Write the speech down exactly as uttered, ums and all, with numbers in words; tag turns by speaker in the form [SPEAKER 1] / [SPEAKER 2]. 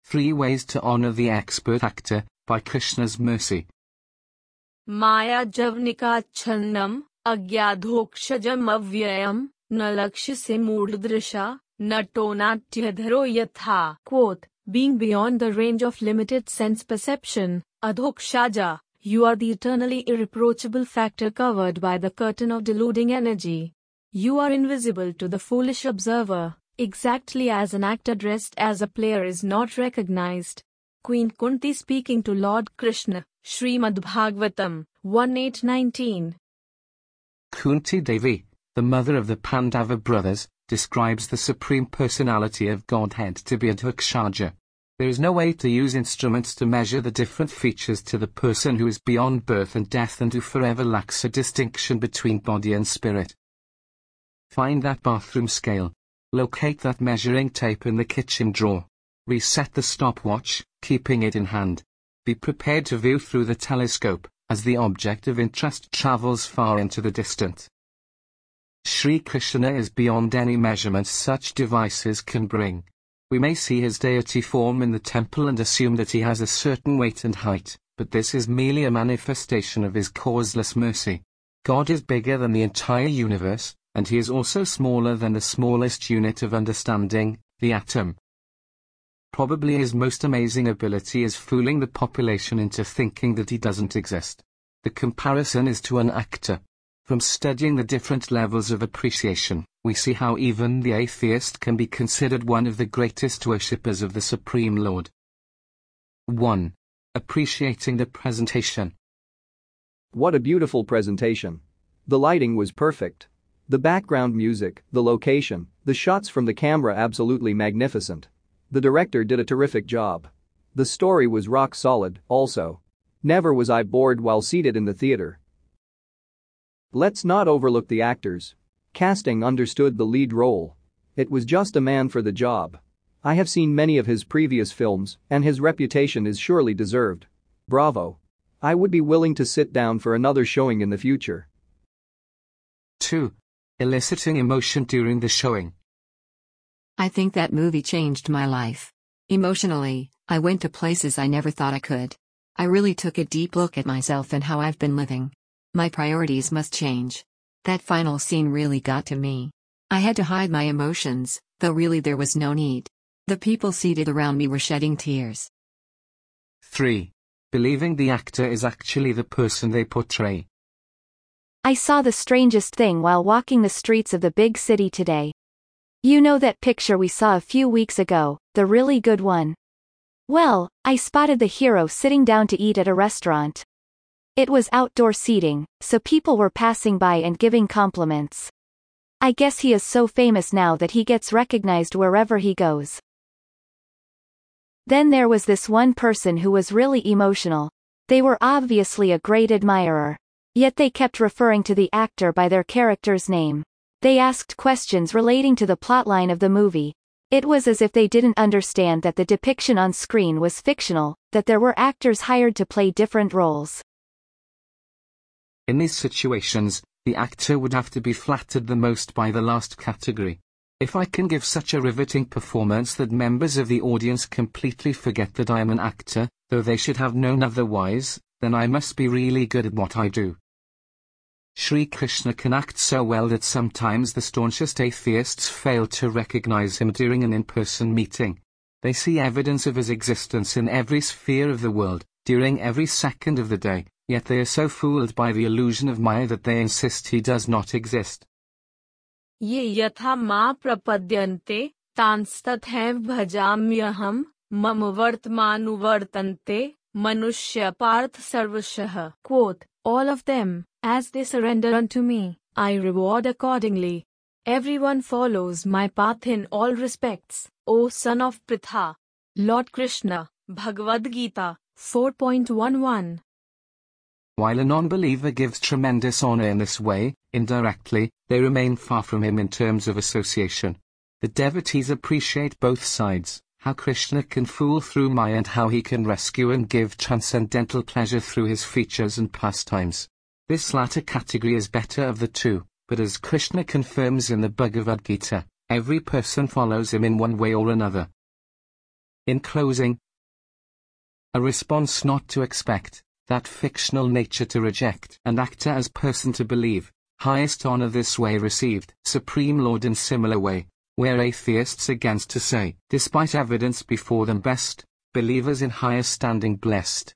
[SPEAKER 1] Three Ways to Honor the Expert Actor, by Krishna's Mercy.
[SPEAKER 2] Maya javnikachannam, agyadhokshajam avyayam, na lakshya se moodhdrisha, na tonatyadharo yatha. Quote, being beyond the range of limited sense perception, adhokshaja, you are the eternally irreproachable factor covered by the curtain of deluding energy. You are invisible to the foolish observer, exactly as an actor dressed as a player is not recognized. Queen Kunti speaking to Lord Krishna, Srimad Bhagavatam, one eight nineteen.
[SPEAKER 1] Kunti Devi, the mother of the Pandava brothers, describes the Supreme Personality of Godhead to be Adhokshaja. There is no way to use instruments to measure the different features to the person who is beyond birth and death and who forever lacks a distinction between body and spirit. Find that bathroom scale. Locate that measuring tape in the kitchen drawer. Reset the stopwatch, keeping it in hand. Be prepared to view through the telescope, as the object of interest travels far into the distant. Sri Krishna is beyond any measurement such devices can bring. We may see his deity form in the temple and assume that he has a certain weight and height, but this is merely a manifestation of his causeless mercy. God is bigger than the entire universe, and he is also smaller than the smallest unit of understanding, the atom. Probably his most amazing ability is fooling the population into thinking that he doesn't exist. The comparison is to an actor. From studying the different levels of appreciation, we see how even the atheist can be considered one of the greatest worshippers of the Supreme Lord. one. Appreciating the presentation.
[SPEAKER 3] What a beautiful presentation. The lighting was perfect. The background music, the location, the shots from the camera absolutely magnificent. The director did a terrific job. The story was rock solid, also. Never was I bored while seated in the theater. Let's not overlook the actors. Casting understood the lead role. It was just a man for the job. I have seen many of his previous films, and his reputation is surely deserved. Bravo. I would be willing to sit down for another showing in the future.
[SPEAKER 1] two. Eliciting emotion during the showing.
[SPEAKER 4] I think that movie changed my life. Emotionally, I went to places I never thought I could. I really took a deep look at myself and how I've been living. My priorities must change. That final scene really got to me. I had to hide my emotions, though really there was no need. The people seated around me were shedding tears.
[SPEAKER 1] three. Believing the actor is actually the person they portray.
[SPEAKER 5] I saw the strangest thing while walking the streets of the big city today. You know that picture we saw a few weeks ago, the really good one? Well, I spotted the hero sitting down to eat at a restaurant. It was outdoor seating, so people were passing by and giving compliments. I guess he is so famous now that he gets recognized wherever he goes. Then there was this one person who was really emotional. They were obviously a great admirer. Yet they kept referring to the actor by their character's name. They asked questions relating to the plotline of the movie. It was as if they didn't understand that the depiction on screen was fictional, that there were actors hired to play different roles.
[SPEAKER 1] In these situations, the actor would have to be flattered the most by the last category. If I can give such a riveting performance that members of the audience completely forget that I am an actor, though they should have known otherwise, then I must be really good at what I do. Sri Krishna can act so well that sometimes the staunchest atheists fail to recognize him during an in-person meeting. They see evidence of his existence in every sphere of the world, during every second of the day, yet they are so fooled by the illusion of Maya that they insist he does not exist.
[SPEAKER 2] Ye yatha ma prapadyante, tanstathaiv bhajamyaham, mam vartmanuvartante, manushya parth sarvashah. Quote, all of them, as they surrender unto me, I reward accordingly. Everyone follows my path in all respects, O son of Pritha. Lord Krishna, Bhagavad Gita, four point eleven.
[SPEAKER 1] While a non-believer gives tremendous honor in this way, indirectly, they remain far from him in terms of association. The devotees appreciate both sides, how Krishna can fool through Maya and how he can rescue and give transcendental pleasure through his features and pastimes. This latter category is better of the two, but as Krishna confirms in the Bhagavad Gita, every person follows him in one way or another. In closing, a response not to expect, that fictional nature to reject, and actor as person to believe, highest honor this way received, supreme Lord in similar way, where atheists against to say, despite evidence before them best, believers in higher standing blessed.